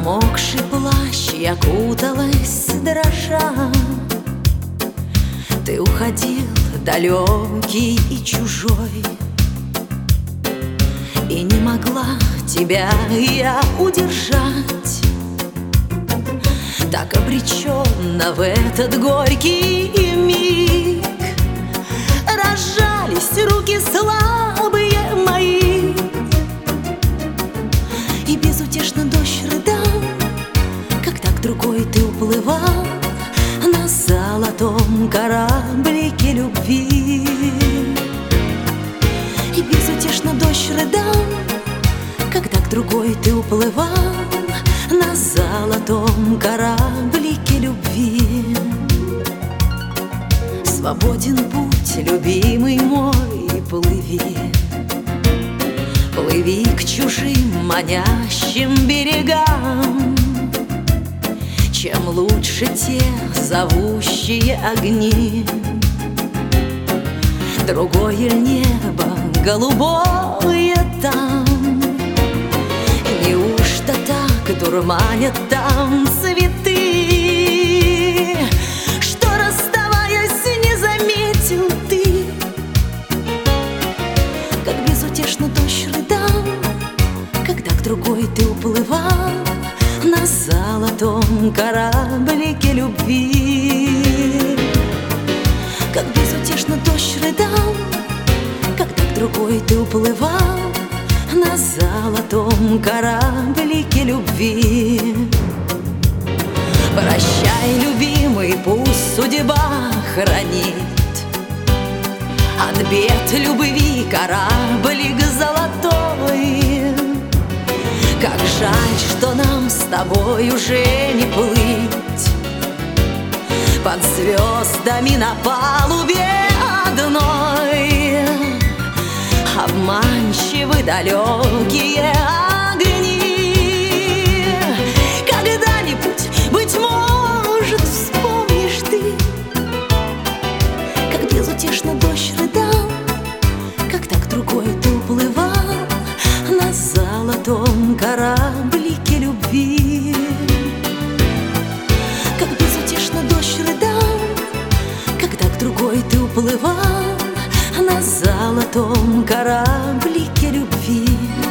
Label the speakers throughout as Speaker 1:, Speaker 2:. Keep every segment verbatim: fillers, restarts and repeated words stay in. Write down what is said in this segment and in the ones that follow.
Speaker 1: промокший плащ я куталась дрожа. Ты уходил далекий и чужой, и не могла тебя я удержать. Так обреченно в этот горький миг разжались руки слабые мои, и безутешно дождь рыдал, когда к другой ты уплывал на золотом кораблике любви. И безутешно дождь рыдал, когда к другой ты уплывал на золотом кораблике любви. Свободен путь, любимый мой, плыви, плыви к чужим манящим берегам. Чем лучше те зовущие огни, другое небо голубое там. Неужто так дурманят там цветы, что, расставаясь, не заметил ты? Как безутешно дождь рыдал, когда к другой ты уплывал на золотом кораблике любви. Как безутешно дождь рыдал, когда к другой ты уплывал на золотом кораблике любви. Прощай, любимый, пусть судьба хранит от бед любви кораблик золотой. Как жаль, что нам с тобой уже не плыть под звездами на палубе одной. Обманчивы далекие огни. Когда-нибудь, быть может, вспомнишь ты, как безутешно дождь рыдал, когда к другой ты уплывал на золотом кораблике любви. Как безутешно дождь рыдал, когда к другой ты уплывал на золотом кораблике любви.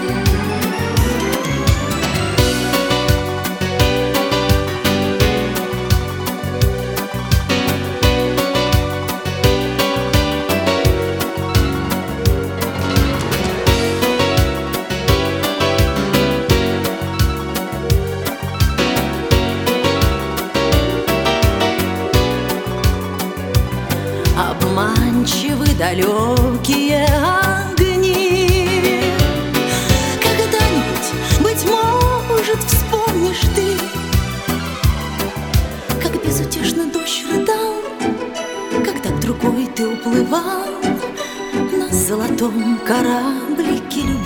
Speaker 1: Обманчивы далекие огни. Когда-нибудь, быть может, вспомнишь ты, как безутешно дождь рыдал, когда к другой ты уплывал на золотом кораблике любви.